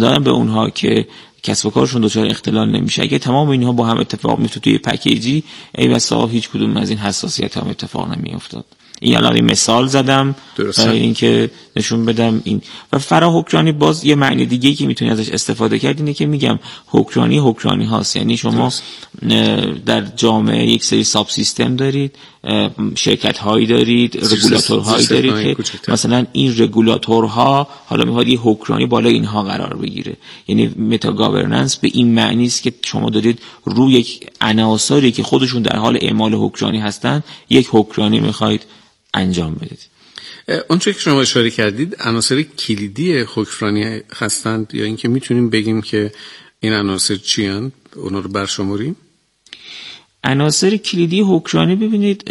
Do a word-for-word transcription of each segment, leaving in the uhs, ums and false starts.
دادن به اونها که کسب و کارشون دچار اختلال نمیشه. اگه تمام اینها با هم اتفاق میفته توی پکیجی، ای بسا هیچ کدوم از این حساسیت هم اتفاق نمیافتاد. این الان این مثال زدم برای اینکه نشون بدم این. و فراحکمرانی باز یه معنی دیگه که میتونی ازش استفاده کرد اینه که میگم حکمرانی حکمرانی هاست، یعنی شما درست. در جامعه یک سری ساب سیستم دارید، شرکت هایی دارید، رگولاتور هایی دارید که مثلا این رگولاتورها حالا میخواد یه حکمرانی بالای اینها قرار بگیره. یعنی متا گاورننس به این معنی است که شما دارید روی یک عناصری که خودشون در حال اعمال حکمرانی هستن یک حکمرانی میخواید انجام بدید. اونچه که شما اشاره کردید عناصر کلیدی حکمرانی هستند یا اینکه میتونیم بگیم که این عناصر چی هستند، اونا رو برشماریم؟ عناصر کلیدی حکمرانی ببینید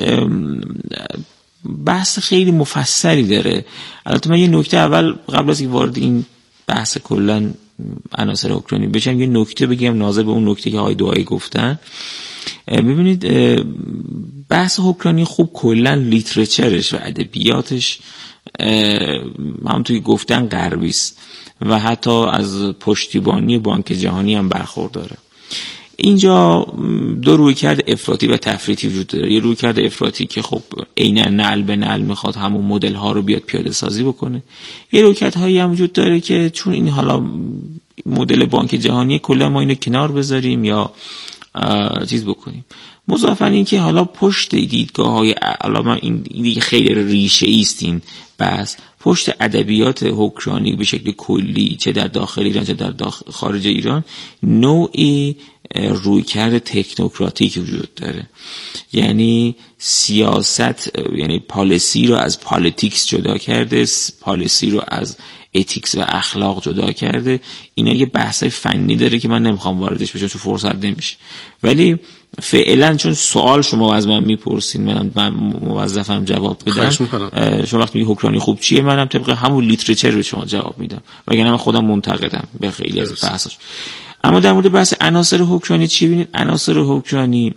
بحث خیلی مفصلی داره. البته من یه نکته اول قبل از اینکه وارد این بحث کلا عناصر حکمرانی بشم یه نکته بگم ناظر به اون نکته که آقای دعایی گفتن. ببینید بحث حکمرانی خوب کلا لیترچرش و ادبیاتش همونطوری گفتن غربی است و حتی از پشتیبانی بانک جهانی هم برخورداره. اینجا دو رویکرد افراطی و تفریطی وجود داره. یه رویکرد افراطی که خب عیناً نعل به نعل میخواد همون مدل ها رو بیاد پیاده سازی بکنه. یه رویکرد هایی هم وجود داره که چون این حالا مدل بانک جهانی کلا ما اینو کنار بذاریم یا چیز بکنیم. مضافاً این که حالا پشت دیدگاه های حالا این دیگه خیلی ریشه ایست این بس پشت ادبیات حکمرانی به شکل کلی چه در داخل ایران چه در داخل خارج ایران نوعی رویکرد تکنوکراتیک وجود داره. یعنی سیاست یعنی پالیسی رو از پالیتیکس جدا کرده، پالیسی رو از اتیکس و اخلاق جدا کرده. اینا یه بحثای فنی داره که من نمیخوام واردش بشم چون فرصت نمیشه. ولی فعلا چون سوال شما از من میپرسین منم من موظفم جواب بدم. شما وقتی میگی حکمرانی خوب چیه منم طبق همون لیترچر به شما جواب میدم وگرنه من خودم منتقدم به خیلی از بحثاش. اما در مورد بحث عناصر حکمرانی چی ببینید؟ عناصر حکمرانی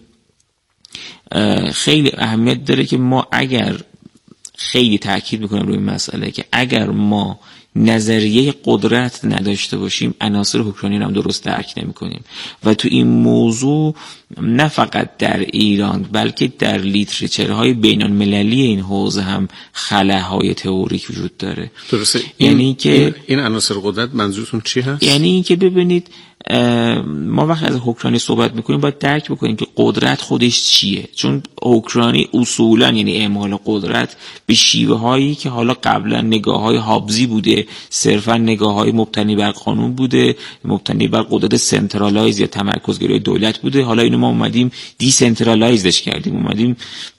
خیلی اهمیت داره که ما اگر خیلی تاکید میکنم روی این مسئله که اگر ما نظریه قدرت نداشته باشیم عناصر حکمرانی رو هم درست درک نمی‌کنیم. و تو این موضوع نه فقط در ایران بلکه در لیترچرهای بین‌المللی این حوزه هم خلاهای تئوریک وجود داره. درسته. یعنی این که این, این عناصر قدرت منظورتون چی هست؟ یعنی این که ببینید ما وقتی از حکمرانی صحبت میکنیم باید درک بکنیم که قدرت خودش چیه. چون حکمرانی اصولا یعنی اعمال قدرت به شیوه هایی که حالا قبلا نگاه های هابزی بوده، صرفا نگاه های مبتنی بر قانون بوده، مبتنی بر قدرت سنترالایز یا تمرکزگرای دولت بوده، حالا اینو ما اومدیم دی سنترالایزش کردیم، اومدیم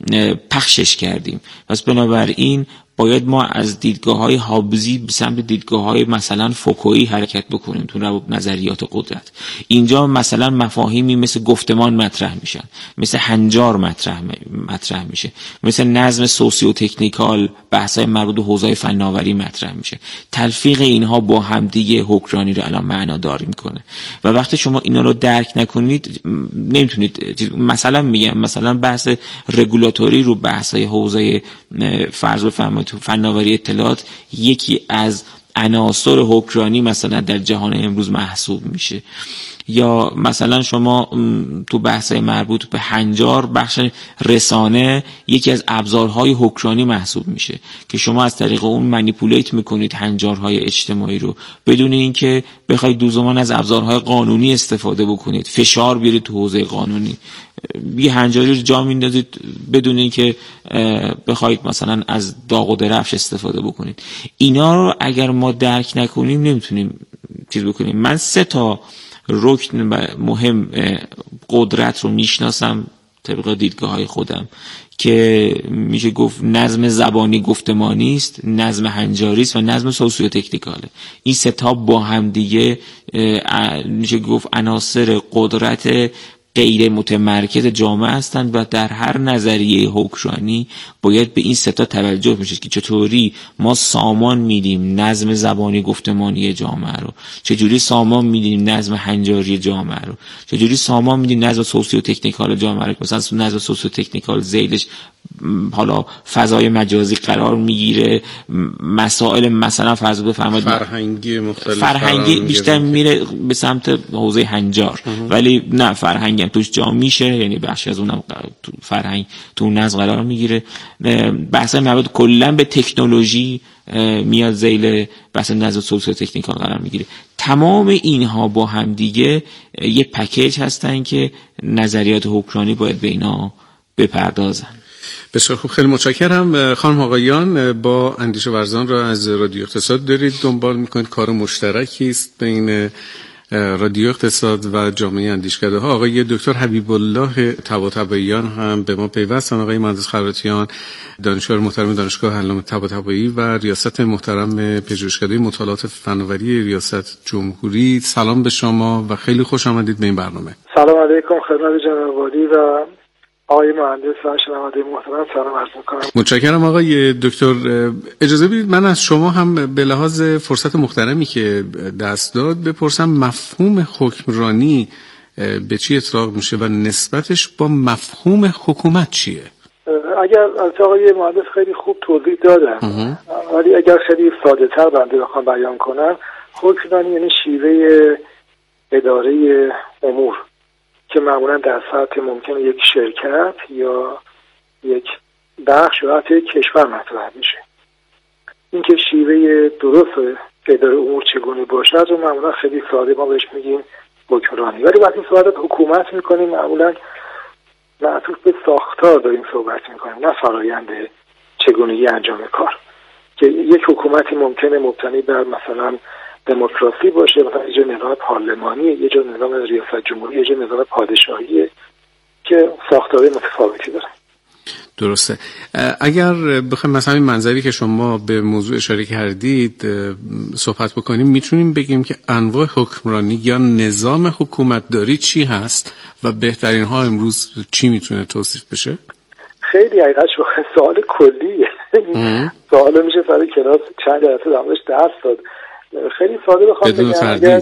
پخشش کردیم. پس بنابراین باید ما از دیدگاه‌های هابزی به سمت دیدگاه‌های مثلا فوکویی حرکت بکنیم تو نظریات قدرت. اینجا مثلا مفاهیمی مثل گفتمان مطرح میشن، مثل هنجار مطرح مطرح میشه، مثل نظم سوسیو تکنیکال، بحث‌های مربوط به حوزه‌های فناوری مطرح میشه. تلفیق اینها با هم دیگه حکمرانی رو الان معنادار میکنه. و وقتی شما اینا رو درک نکنید نمیتونید مثلا میگم مثلا بحث رگولاتوری رو بحث‌های حوزه فرض بفرمایید فناوری اطلاعات یکی از عناصر حکمرانی مثلا در جهان امروز محسوب میشه. یا مثلا شما تو بحث‌های مربوط به هنجار بخش رسانه یکی از ابزارهای حکمرانی محسوب میشه که شما از طریق اون منیپولیت میکنید هنجارهای اجتماعی رو بدون اینکه بخواید دوزمان از ابزارهای قانونی استفاده بکنید، فشار بیارید تو حوزه قانونی، یه هنجاری رو جا میندازید بدون اینکه بخواید مثلا از داغ و درفش استفاده بکنید. اینا رو اگر ما درک نکنیم نمیتونیم چیز بکنیم. من سه تا رکن مهم قدرت رو میشناسم طبق دیدگاه های خودم که میشه گفت نظم زبانی گفتمانی است، نظم هنجاری است و نظم سوسیو تکنیکاله. این سه تا با هم دیگه میشه گفت عناصر قدرت غیر متمرکز جامعه هستند و در هر نظریه حکمرانی باید به این سه تا توجه میشه که چطوری ما سامان میدیم نظم زبانی گفتمانی جامعه رو، چجوری سامان میدیم نظم هنجاری جامعه رو، چجوری سامان میدیم نظم سوسیو تکنیکال جامعه رو. مثلا نظم سوسیو تکنیکال ذیلش حالا فضای مجازی قرار میگیره، مسائل مثلا فرض بفرمایید فرهنگی مختلف فرهنگی بیشتر میره به سمت حوزه هنجار، ولی نه فرهنگی هم توش جا میشه، یعنی بخشی از اونم تو فرهنگ تو اون نظم قرار میگیره. بحث مواد کلا به تکنولوژی میاد ذیل بحث نظم سوسیو تکنیکال قرار میگیره. تمام اینها با هم دیگه یه پکیج هستن که نظریات حکمرانی باید به اینا بپردازن. بسیار خوب، خیلی متشکرم. خانم آقایان، با اندیشه ورزان را از رادیو اقتصاد دارید دنبال میکنید، کار مشترکی است بین رادیو اقتصاد و جامعه اندیشکده ها. آقای دکتر حبیب الله طباطباییان هم به ما پیوستن. آقای مهندس خراتیان، دانشیار محترم دانشگاه علامه طباطبایی و ریاست محترم پژوهشکده مطالعات فناوری ریاست جمهوری، سلام به شما و خیلی خوش آمدید به این برنامه. سلام علیکم خدمت جناب والی و آقای مهندس و شنونده محترم سلام عرض می‌کنم. متشکرم آقای دکتر. اجازه بدید من از شما هم به لحاظ فرصت محترمی که دست داد بپرسم مفهوم حکمرانی به چی اطلاق میشه و نسبتش با مفهوم حکومت چیه؟ اگر از آقای مهندس خیلی خوب توضیح دادن، ولی اگر خیلی ساده تر بنده بخوام بیان کنم، حکمرانی یعنی شیوه اداره امور که معمولا در سطح ممکنه یک شرکت یا یک بخش یا حتی یک کشور مطرح میشه. اینکه شیوه درست اداره امور چگونه باشد و معمولا خیلی ساده ما بهش میگیم حکمرانی. ولی وقتی صحبت حکومت میکنیم معمولا معطوف به ساختار داریم صحبت میکنیم، نه فرایند چگونگی انجام کار. که یک حکومتی ممکنه مبتنی بر مثلا دموکراسی باشه، مثلا یه جا نظام پارلمانی، یه جا نظام ریاست جمهوری، یه جا نظام پادشاهیه که ساختارهای متفاوتی داره. درسته. اگر بخوایم مثلا این منظری که شما به موضوع اشاره کردید صحبت بکنیم، میتونیم بگیم که انواع حکمرانی یا نظام حکومتداری چی هست و بهترین ها امروز چی میتونه توصیف بشه؟ خیلی حقیقت سوال کلیه. سوال میشه سر کلاس چند جلسه درش درس داد. خیلی ساده بخوام بگم، اگر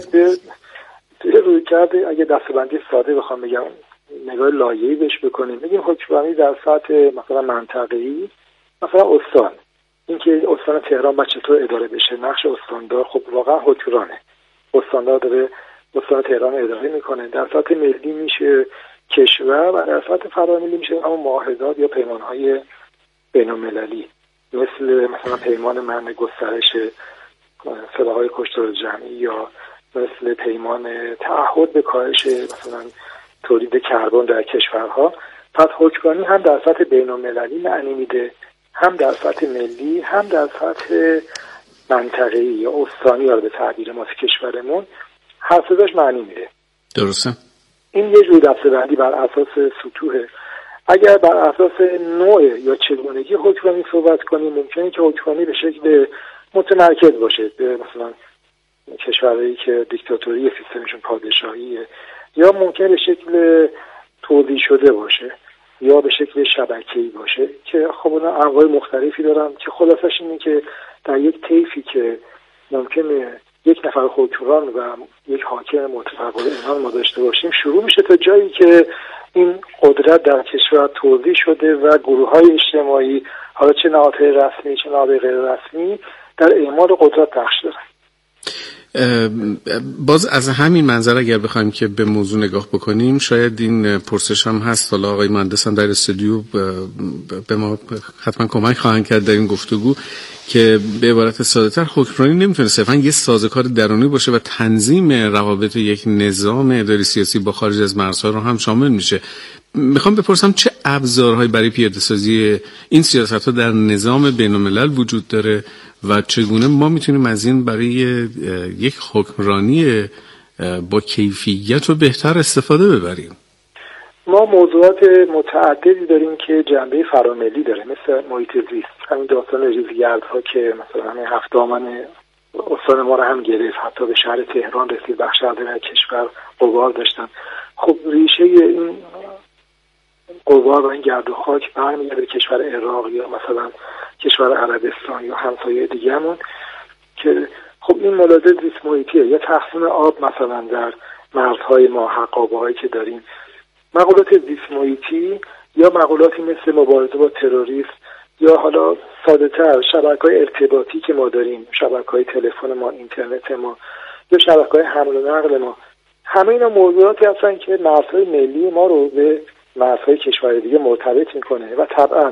توی روی کرده اگه دستبندی ساده بخوام بگم نگاه لایه‌ای بهش بکنیم، بگیم حکمرانی در سطح مثلا منطقه‌ای، مثلا استان، اینکه استان تهران با چطور اداره بشه، نقش استاندار خب واقعا حکمرانه، استاندار داره استان تهران اداره میکنه. در سطح ملی میشه کشور و در سطح فراملی میشه اما معاهدات یا پیمانهای بین‌المللی، مثل مثلا پیمان منع گسترش سلاح‌های کشتار جمعی یا مثل پیمان تعهد به کاهش مثلا تولید کربن در کشورها. پس حکمرانی هم در سطح بین‌المللی معنی میده، هم در سطح ملی، هم در سطح منطقه‌ای یا استانی یا به تعبیر ما کشورمون هر سه‌اش معنی میده. درسته. این یه جور دسته‌بندی بر اساس سطوحه. اگر بر اساس نوع یا چگونگی حکمرانی صحبت کنیم، ممکنه که حکمرانی به شکل متمرکز باشه، به مثلا کشورهایی که دیکتاتوری سیستمشون پادشاهیه، یا ممکنه به شکل توزیع شده باشه یا به شکل شبکه‌ای باشه که خب اونا انواع مختلفی دارن که خلاصش اینه که در یک طیفی که ممکنه یک نفر حکمران و یک حاکم متفقد عنوان ما داشته باشیم شروع میشه تا جایی که این قدرت در کشور توزیع شده و گروه‌های اجتماعی، حالا چه نهادهای رسمی چه نهادهای غیر رسمی، در اعمال قدرت نقش دارن. باز از همین منظر اگر بخوایم که به موضوع نگاه بکنیم، شاید این پرسش هم هست، حالا آقای مهندس هم در استودیو به ما حتما کمک خواهند کرد در این گفتگو، که به عبارت ساده‌تر حکمرانی نمیتونه صرفا یه سازوکار درونی باشه و تنظیم روابط یک نظام اداری سیاسی با خارج از مرزها رو هم شامل میشه. میخوام بپرسم چه ابزارهایی برای پیاده‌سازی این سیاست‌ها در نظام بین‌الملل وجود داره و چگونه ما میتونیم از این برای یک حکمرانی با کیفیت و بهتر استفاده ببریم؟ ما موضوعات متعددی داریم که جنبه فراملی داره، مثل محیط زیست، همین داستان ریزگردها که مثلا همین هفته آمن استان ما رو هم گرفت، حتی به شهر تهران رسید، بخش در کشور غبار داشتن. خب ریشه این غبار و این گرد و خاک برمیگرده به کشور عراق یا مثلا کشور عربستان یا همسایه دیگه‌مون که خب این ملاحظه زیست محیطیه. یا تقسیم آب مثلا در مرزهای ما، حقابه‌هایی که داریم، مقولات زیست محیطی یا مقولاتی مثل مبارزه با تروریسم یا حالا ساده‌تر شبکه‌های ارتباطی که ما داریم، شبکه‌های تلفن ما، اینترنت ما یا شبکه‌های حمل و نقل ما، همه اینا موضوعاتی هستن که مرزهای ملی ما رو به مرزهای کشورهای دیگه مرتبط میکنه و طبعا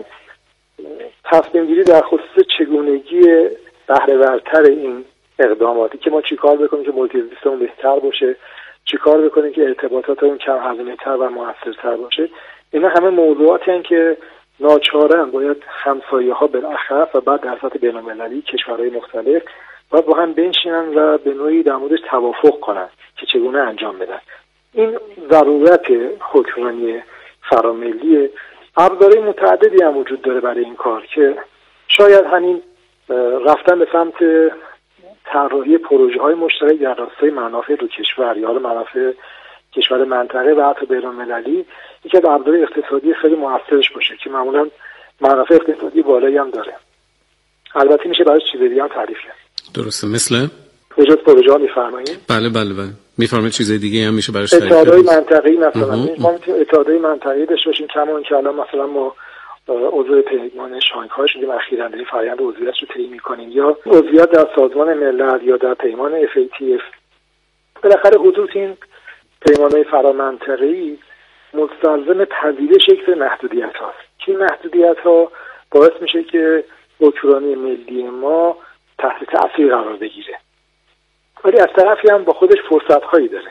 تصمیم گیری در خصوص چگونگی بهره‌ورتر این اقداماتی که ما چیکار بکنیم که محیط زیستمون بهتر باشه، چیکار بکنیم که ارتباطاتمون کم هزینه‌تر و موثرتر باشه، اینا همه موضوعاتی هستن که ناچارن باید همسایه‌ها بالاخره و بعد در سطح بین‌المللی کشورهای مختلف باید با هم بنشینن و به نوعی در موردش توافق کنن که چگونه انجام بدن. این ضرورت حکمرانی فراملی ابزارهای متعددی هم وجود داره برای این کار که شاید همین رفتن به سمت طراحی پروژه‌های مشترک در راستای منافع دو کشور یا منافع کشور منطقه و حتی بین‌المللی یکی از ابزارهای اقتصادی خیلی موثرش باشه که معمولا منافع اقتصادی بالایی هم داره. البته میشه برای چیز دیگه هم تعریف کرد. درسته، مثل بجز پروژه ها میفرمایید؟ بله بله بله میفرمایید چیز دیگه هم میشه براش تعریف کرد. اتحادهای منطقه‌ای مثلا ما میتونیم اتحادهای منطقه‌ای داشته باشیم کما اینکه الان مثلا ما عضو پیمان شانگهای شدیم اخیراً در فرآیند عضویت رو طی می‌کنیم یا عضویت در سازمان ملل یا در پیمان اف ای تی اف. بالاخره حدود این پیمان‌های فرامنطقه‌ای مستلزم پذیرش یک سری محدودیت‌هاست که این محدودیت‌ها باعث میشه که حکمرانی ملی ما تحت تأثیر قرار بگیره، ولی از طرفی هم با خودش فرصت‌هایی داره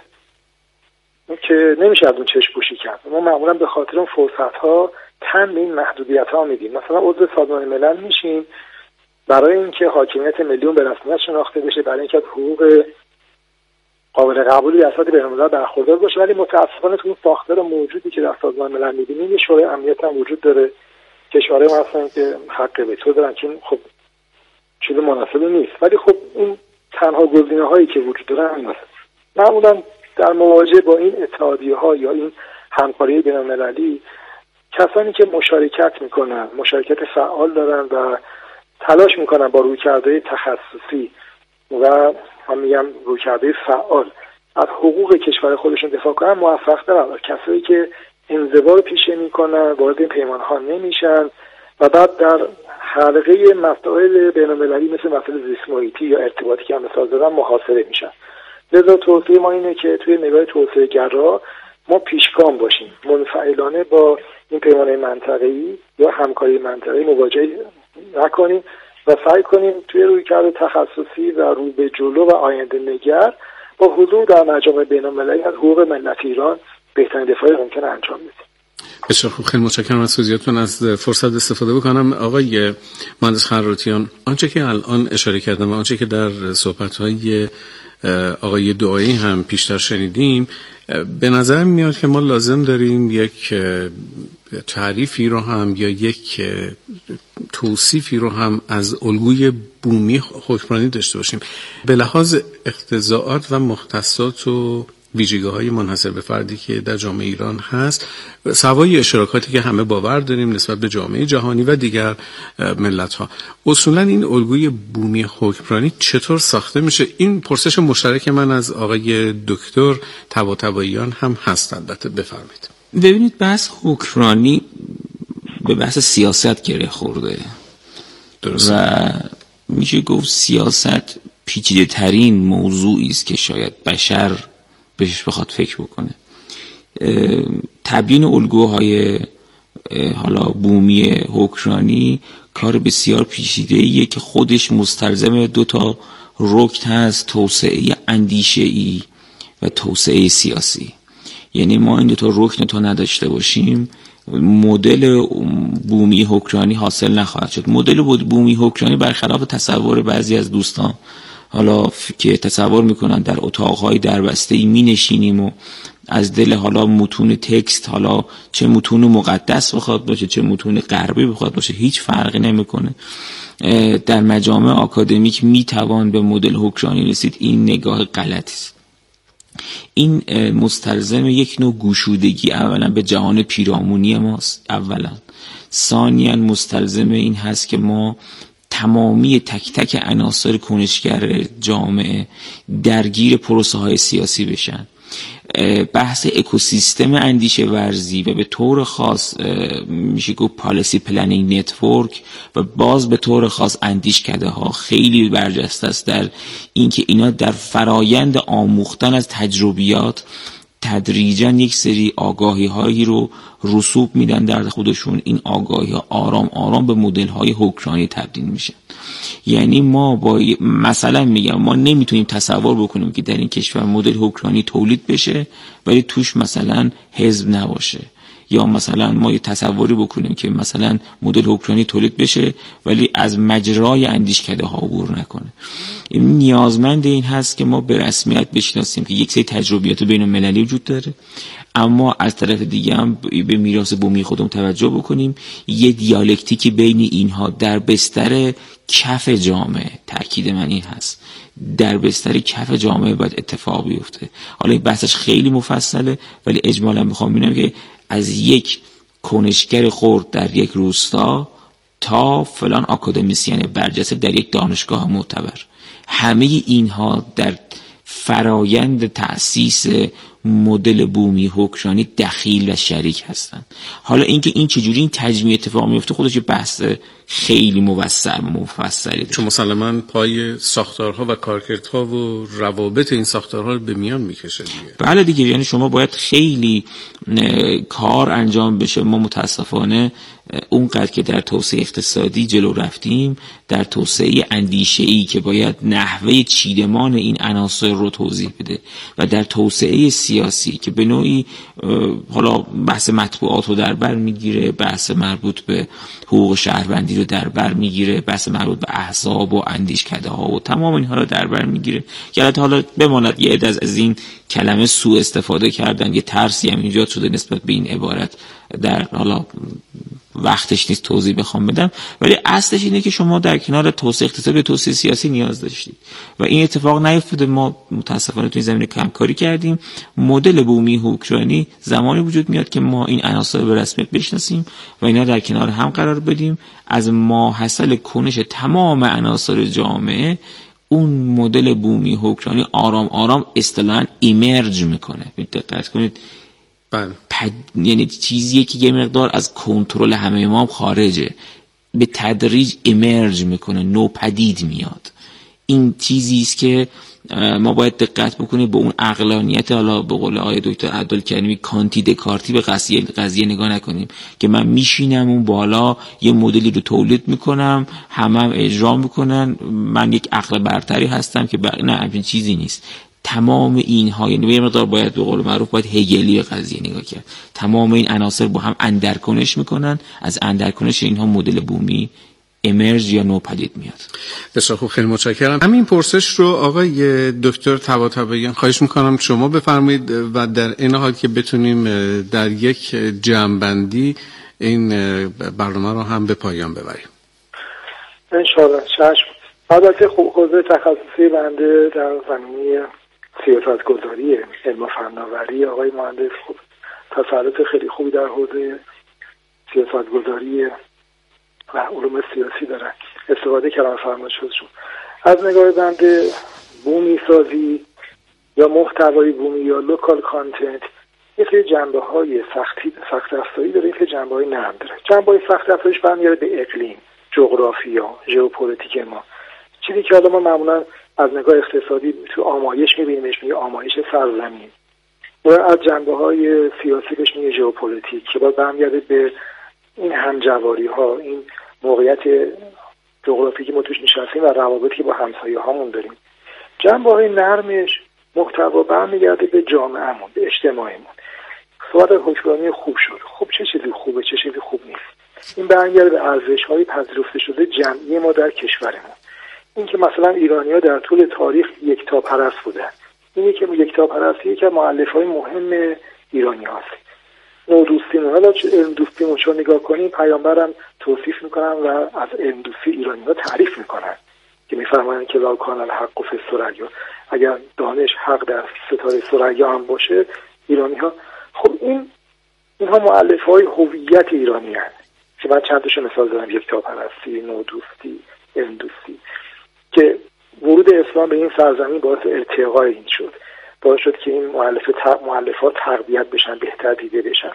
که نمیشه از اون چشم پوشی کرد. ما معمولا به خاطر اون فرصت‌ها تن به این محدودیت‌ها میدیم. مثلا عضو سازمان ملل میشیم برای اینکه حاکمیت ملی اون به رسمیت شناخته بشه، برای اینکه از حقوق قابل قبولی در سطح بین‌الملل برخوردار باشه، ولی متأسفانه تو اون ساختار موجودی که در سازمان ملل می‌بینیم یه شورای امنیت هم وجود داره، کشورهای مثلا که حق وتو دارن که خب چیز مناسبی نیست، ولی خب این تنها گزینه‌هایی که وجود دارن همین هست. معمولا در مواجهه با این اتحادیه‌ها یا این همکاری بین‌المللی کسانی که مشارکت میکنن، مشارکت فعال دارن و تلاش میکنن با رویکردهای تخصصی و هم میگم رویکردهای فعال از حقوق کشور خودشون دفاع کنن موفق ترن. کسایی که انزوا رو پیشه میکنن، وارد این پیمانها نمیشن و بعد در حلقه مسائل بین‌المللی مثل مسائل زیست محیطی یا ارتباطی که هم مثال زدم محاصره میشن. لذا توصیه ما اینه که توی نگاه توسعه گرا ما پیشگام باشیم، منفعلانه با این پیمانه منطقه‌ای یا همکاری منطقه‌ای مواجهه نکنیم و سعی کنیم توی رویکرد تخصصی و رو به جلو و آینده نگر با حضور در مجامع بین‌المللی از حقوق ملت ایران بهترین دفاعی ممکن انجام بدیم. بسیار خوب، خیلی متشکرم از توضیحاتتون. از فرصت استفاده بکنم آقای مهندس خراطیان، آنچه که الان اشاره کردم و آنچه که در صحبت‌های آقای دعایی هم پیشتر شنیدیم، به نظر میاد که ما لازم داریم یک تعریفی رو هم یا یک توصیفی رو هم از الگوی بومی حکمرانی داشته باشیم به لحاظ اقتضاعات و مختصات و ویژگی‌های منحصر به فردی که در جامعه ایران هست، سوای اشتراکاتی که همه باور داریم نسبت به جامعه جهانی و دیگر ملت‌ها. اصولاً این الگوی بومی حکمرانی چطور ساخته میشه؟ این پرسش مشترک من از آقای دکتر طباطباییان هم هست. البته بفرمایید. ببینید، بحث حکمرانی به بحث سیاست گره خورده. درست. و میشه گفت سیاست پیچیده ترین موضوعی است که شاید بشر بهش بخواد فکر بکنه. تبیین الگوهای حالا بومی حکمرانی کار بسیار پیچیده‌ایه که خودش مستلزم دو تا رکن هست: توسعه اندیشه‌ای و توسعه سیاسی. یعنی ما این دو تا رکن تا نداشته باشیم مدل بومی حکمرانی حاصل نخواهد شد. مدل بومی حکمرانی برخلاف تصور بعضی از دوستان حالا که تصور میکنن در اتاقهای دربسته‌ای می نشینیم و از دل حالا متون تکست، حالا چه متون مقدس بخواد باشه چه متون غربی بخواد باشه هیچ فرقی نمیکنه، در مجامع آکادمیک میتوان به مدل حکمرانی رسید. این نگاه غلطی است. این مستلزم یک نوع گشودگی اولا به جهان پیرامونی ماست، اولا. ثانیاً مستلزم این هست که ما تمامی تک تک عناصر کنشگر جامعه درگیر پروسه های سیاسی بشن. بحث اکوسیستم اندیشه ورزی و به طور خاص میشه گفت پالیسی پلنینگ نتورک و باز به طور خاص اندیشکده ها خیلی برجسته است در اینکه اینا در فرایند آموختن از تجربیات تدریجاً یک سری آگاهی هایی رو رسوب میدن در خودشون. این آگاهی ها آرام آرام به مدل های حکمرانی تبدیل میشه. یعنی ما با مثلا میگم ما نمیتونیم تصور بکنیم که در این کشور مدل حکمرانی تولید بشه ولی توش مثلا حزب نباشه، یا مثلا ما یه تصوری بکنیم که مثلا مدل حکمرانی تولید بشه ولی از مجرای اندیشکده ها عبور نکنه. این نیازمند این هست که ما به رسمیت بشناسیم که یک سری تجربیات بین المللی وجود داره، اما از طرف دیگه هم به میراث بومی خودمون توجه بکنیم. یه دیالکتیکی بین اینها در بستر کف جامعه، تأکید من این هست، در بستر کف جامعه باید اتفاق بیفته. حالا این بحثش خیلی مفصله ولی اجمالا میخوام ببینم که از یک کنشگر خرد در یک روستا تا فلان آکادمیسین برجسته در یک دانشگاه معتبر، همه اینها در فرایند تأسیس مدل بومی حکمرانی دخیل و شریک هستند. حالا اینکه این چجوری این تجمیع اتفاق میفته خودش بحث خیلی موسع و مفصله، چون مسلماً پای ساختارها و کارکردها و روابط این ساختارها رو به میان میکشه دیگه. بله دیگه، یعنی شما باید خیلی کار انجام بشه. ما متاسفانه اونقدر که در توسعه اقتصادی جلو رفتیم، در توسعه اندیشه‌ای که باید نحوه چیدمان این عناصر رو توضیح بده و در توسعه سیاسی که به نوعی حالا بحث مطبوعات رو در بر میگیره، بحث مربوط به حقوق شهروندی رو در بر میگیره، بحث مربوط به احزاب و اندیشکده ها و تمام اینها رو در بر میگیره. گرت حالا بماند یه عده از این کلمه سوء استفاده کردن، یه ترسی هم ایجاد شده نسبت به این عبارت، در حالا وقتش نیست توضیح بخوام بدم، ولی اصلش اینه که شما در کنار توسعه اقتصادی به توسعه سیاسی نیاز داشتید و این اتفاق نیفتاده. ما متاسفانه تو این زمینه کمکاری کردیم. مدل بومی حکمرانی زمانی وجود میاد که ما این عناصر به رسمیت بشناسیم و اینا در کنار هم قرار بدیم. از ماحصل کنش تمام عناصر جامعه اون مدل بومی حکمرانی آرام آرام اصطلاحاً ایمرج میکنه. دقت کنید، پد... یعنی چیزیه که یه مقدار از کنترل همه ما خارجه، به تدریج ایمرج میکنه، نو پدید میاد. این چیزی است که ما باید دقت بکنیم به اون عقلانیت، حالا به قول آقای دکتر عبدالکریمی کانتی دکارتی، به قضیه قضیه نگاه نکنیم که من میشینم اون بالا یه مدلی رو تولید میکنم، همه هم اجرا میکنن، من یک عقل برتری هستم که بق... نه همچین چیزی نیست. تمام اینها، یعنی به مقدار باید به قول معروف باید هگلی به قضیه نگاه کرد. تمام این عناصر با هم اندرکنش میکنن، از اندرکنش اینها مدل بومی امرج یا نوپدید میاد. بسیار خوب، خیلی متشکرم. همین پرسش رو آقای دکتر طباطباییان خواهش میکنم شما بفرمایید و در این حال که بتونیم در یک جمع‌بندی این برنامه رو هم به پایان ببریم. انشاءالله. چشم. البته حوزه تخصصی بنده در زمینه سیاستگذاری، علم و فناوری، آقای مهندس خوب تسلط خیلی خوبی در حوزه سیاستگذاری و علوم سیاسی دارن. استفاده کردن فرمایشاتشون. از نگاه بنده بومی سازی یا محتوای بومی یا لوکال کانتنت یه سری جنبه‌های سختی سخت افزاری داره، یه سری جنبه‌های نرم داره. جنبه‌های سخت افزاریش برمیگرده به اقلیم، جغرافیا، ژئوپلیتیک ما. چیزی که حالا ما معمولا از نگاه اقتصادی تو آمایش می‌بینیمش، میگه آمایش سرزمین. و از جنبه‌های سیاسی بهش میگه ژئوپلیتیک که باید برمیگرده به این همجواری-ها، این موقعیت جغرافیایی که ما توش نشستیم و روابطی که با همسایه‌هامون داریم. جنبه‌های نرمش محتوا برمیگرده به جامعهمون، به اجتماعمون. سوال حکمرانی خوب شد. خب چه چیزی خوبه، چه چیزی خوب نیست؟ این برمیگرده به ارزش‌های پذیرفته شده جمعی ما در کشورمون. این که مثلا ایرانی‌ها در طول تاریخ یکتاپرست بودن. اینی که یکتاپرستی که مؤلفه‌های مهم ایرانی هست. نودوستیمون، حالا علم دوستیمون چون نگاه کنیم پیامبرم توصیف میکنن و از علم دوستی ایرانی‌ها تعریف میکنن که میفرمایند که لا کان الحق فی الثریا، اگر دانش حق در ستاره ثریا هم باشه ایرانی‌ها. خب این اینها مؤلفه‌های هویت ایرانی هستند که من چند تاشو مثال زدم، یکتاپرستی، نودوستی، علم دوستی، که ورود اسلام به این سرزمین باعث ارتقای این شد. باعث شد که این مؤلفات تقویت بشن، بهتر دیده بشن.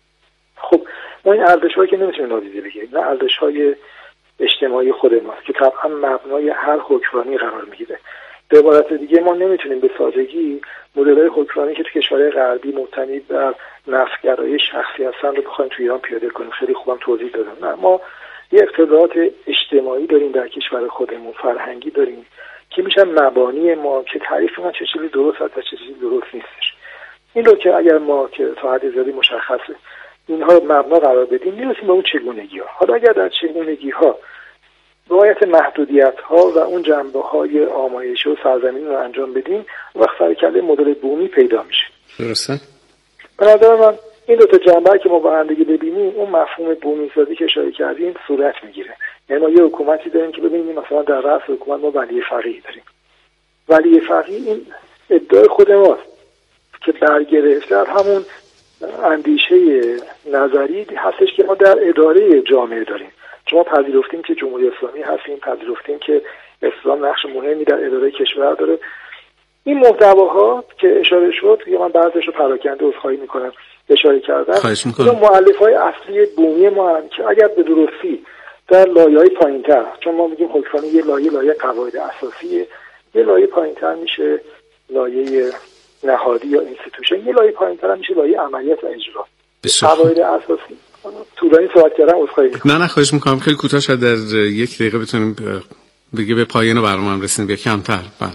خب ما این ارزش‌هایی که نمیتونیم نادیده بگیریم، نه ارزش‌های اجتماعی خود ماست که طبعا مبنای هر حکمرانی قرار میگیره. به عبارت دیگه ما نمیتونیم به سادگی مدل‌های حکمرانی که تو کشورهای غربی مبتنی بر نفس‌گرایی شخصی هستن رو بخوایم تو ایران پیاده کنیم. خیلی خوبم توضیح دادم. نه، ما یه اقتضاعات اجتماعی داریم در کشور خودمون، فرهنگی داریم که میشن مبانی ما که تعریف ما چه چیزی درست است و چه چیزی درست نیستش. این رو که اگر ما که تا حد زیادی مشخصه اینها رو مبنا قرار بدیم، میرسیم به اون چگونگی‌ها. حالا اگر در چگونگی‌ها رعایت محدودیت‌ها و اون جنبه‌های آمایشی و سرزمینی رو انجام بدیم، وقت سرکله مدل بومی پیدا میشه. درسته؟ به نظر من این دو تا جنبه که ما با هم دیگه ببینیم، اون مفهوم بومی سازی که اشاره کردیم صورت میگیره. یعنی ما یه حکومتی داریم که ببینیم مثلا در رأس حکومت ما ولی فقیه داریم. ولی فقیه این ادعای خود ماست که برگرفته از همون اندیشه نظری هستش که ما در اداره جامعه داریم. چون ما پذیرفتیم که جمهوری اسلامی هستیم، پذیرفتیم که اسلام نقش مهمی در اداره کشور داره. این محتواها که اشاره شد، یا من بعضیش رو پراکنده عذرخواهی میکنم اشاره کردم، این مؤلفه‌های اصلی بومی ما هم که اگر به درستی در لایه‌های پایین‌تر، چون ما میگیم حکمرانی یه لایه لایه قواعد اساسیه، یه لایه پایین‌تر میشه لایه نهادی یا اینستیتوشن، یه لایه پایین‌تر میشه لایه عملیات و اجرا. قواعد اساسی طولانی صحبت کردم، عذرخواهی میکنم. نه نه خواهش میکنم، خیلی کوتاه شد در یک دقیقه بتونیم بگه به پایان برنامه رسیدیم، یا کمتر. بله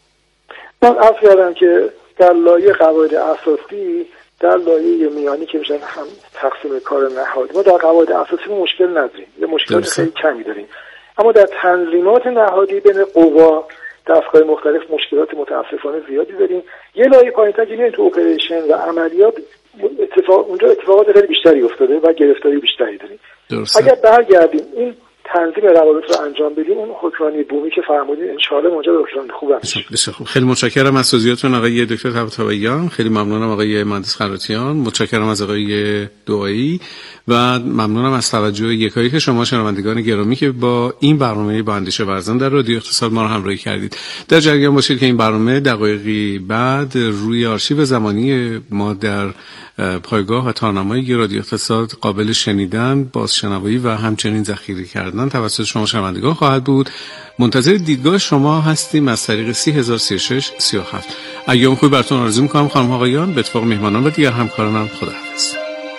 من عرض کردم که در لایه قواعد اساسی، در لایه میانی که میشن هم تقسیم کار نهادی، ما در قواعد اساسی مشکل نداریم، یه مشکلات خیلی کمی داریم، اما در تنظیمات نهادی بین قوا دستگاه مختلف مشکلات متاسفانه زیادی داریم. یه لایه پایین‌تر که تو اپریشن و عملیات اتفاق اونجا اتفاقات خیلی بیشتری افتاده و گرفتاری بیشتری داریم. درسته. اگر برگردیم این تنظیم روابط رو انجام بدیم، اون حکمرانی بومی که فرمودین ان شاءالله منجر به حکمرانی خوب میشه. بسیار خوب. خیلی متشکرم از توضیحاتتون آقای دکتر طباطباییان، خیلی ممنونم آقای مهندس خراطیان، متشکرم از آقای دعایی و ممنونم از توجه یکایی که شما شنوندگان گرامی که با این برنامه با اندیشه ورزان در رادیو اقتصاد ما رو همراهی کردید. در جریان باشید که این برنامه دقایقی بعد روی آرشیو زمانی ما در پایگاه و تارنمای رادیو اقتصاد قابل شنیدن، بازشنوایی و همچنین ذخیره کردن توسط شما شنوندگان خواهد بود. منتظر دیدگاه شما هستیم از طریق سی هزار و سی و شش سی و هفت. ایام خوبی براتون آرزو می‌کنم خانم آقایان، به اتفاق میهمانان و دیگر همکارانم. خداحافظ.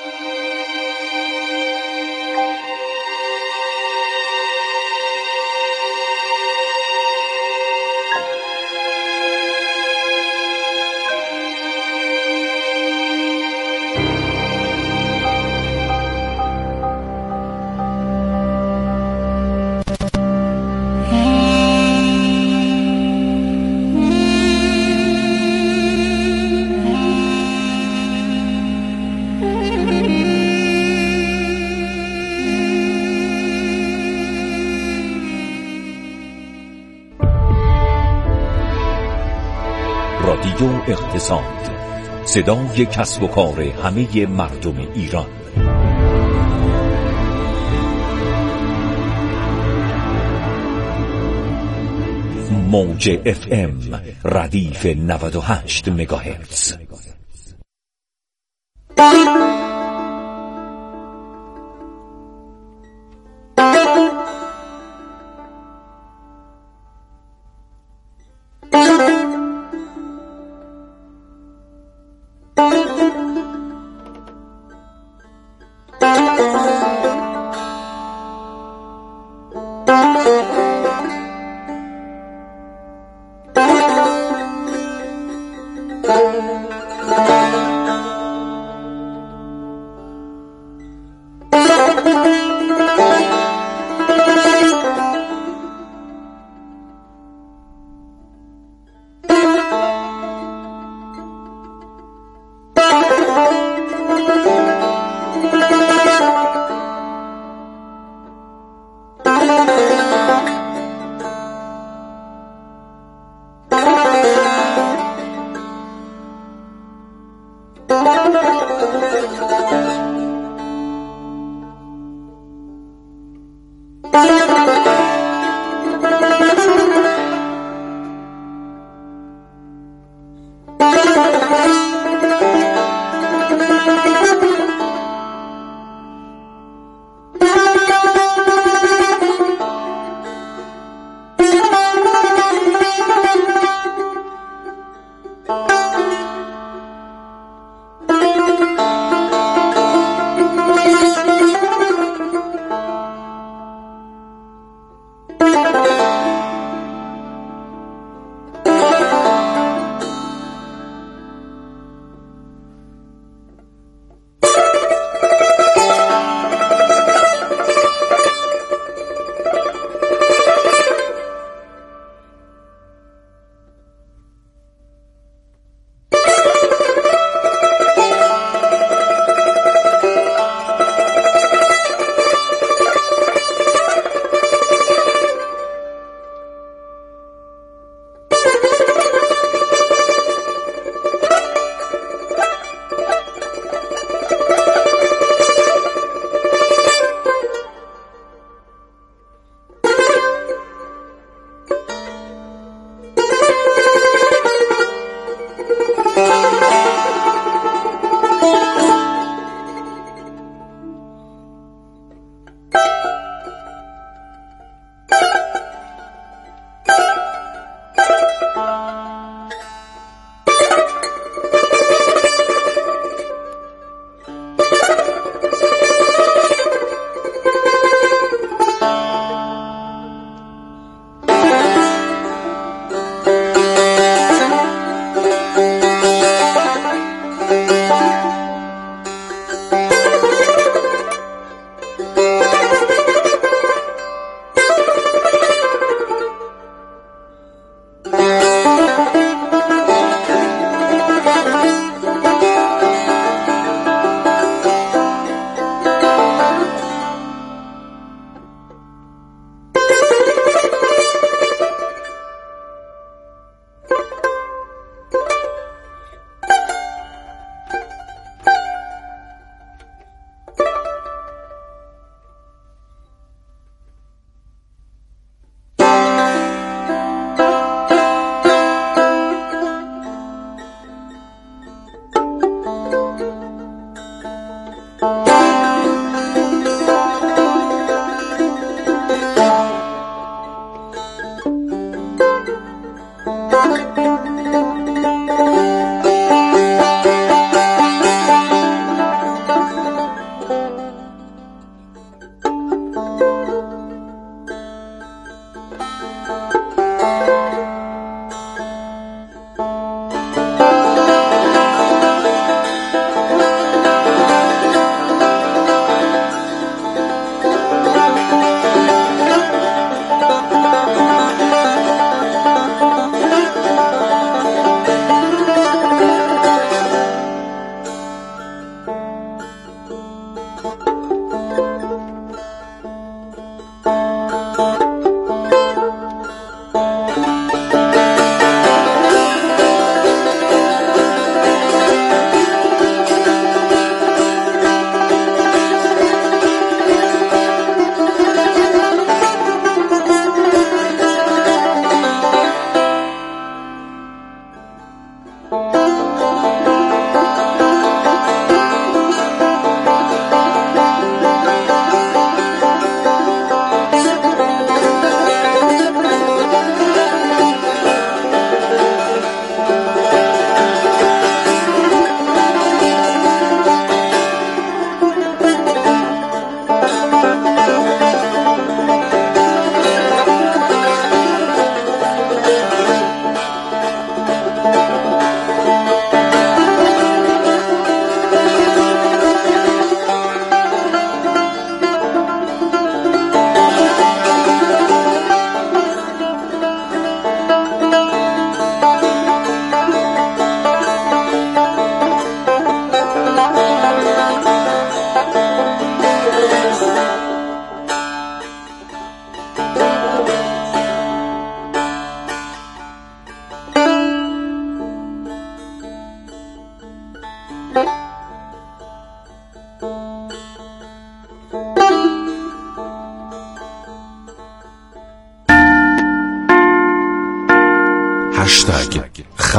اقتصاد، صدای کسب و کار همه مردم ایران. موج اف ام ردیف نود و هشت مگاهرتز. Bye.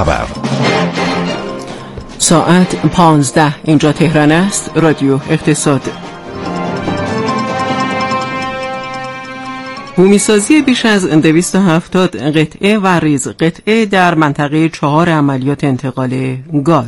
خبر. ساعت پانزده، اینجا تهران است. رادیو اقتصاد. بومیسازی بیش از دویست و هفتاد قطعه و ریز قطعه در منطقه چهار عملیات انتقال گاز.